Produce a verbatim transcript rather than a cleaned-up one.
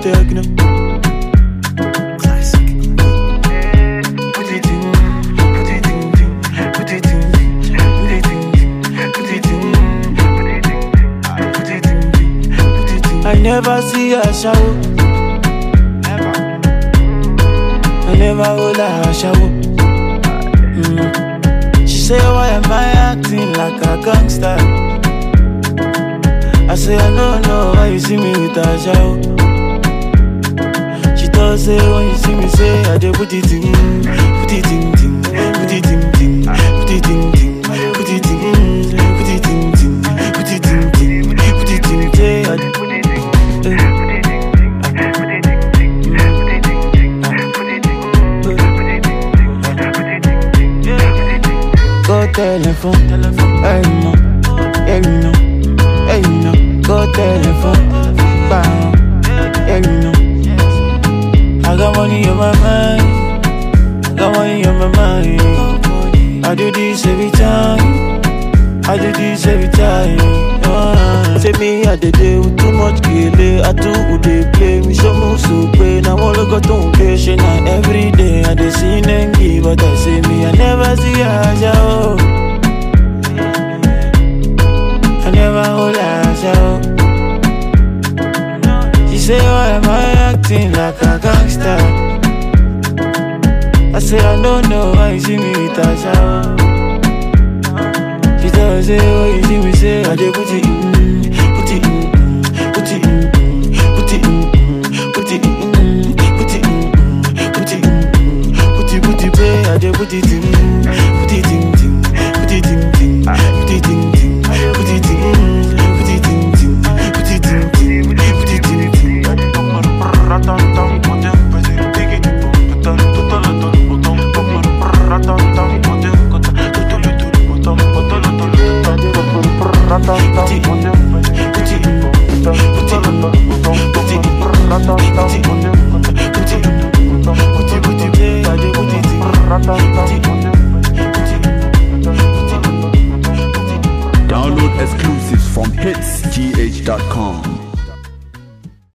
techno. I never see her shower. I never hold her shower. Mm. She say, why am I acting like a gangster? I say, I don't know why you see me with a shower. She does say, when you see me, say, I dey put it in, put it in, ting, put it in, ting, put it in, ting, put it in, put it in, ting, put it in, ting, put it in, say, I dey put it in. Go telephone, telephone, hey no, hey no, hey no. Go telephone, bang, hey no. I got money on my mind, I got money on my mind. I do this every time, I do this every time. Uh, say me I did it with too much kille. I do who they play me so move so play. Now all I got to patient and every day I dey see and give, but I say me I never see her show. I never hold her show. She say why am I acting like a gangster? I say I don't know why you see me with a show. She does say, oh, you see me say, I dey put it in, put it in, put it in, put it in, put it in, put it in, put it in, put it, put it, pay, I dey put it in, put it in, put it in, put it in, put it in, put it in, put it in, put it in, Download exclusives from hits g h dot com.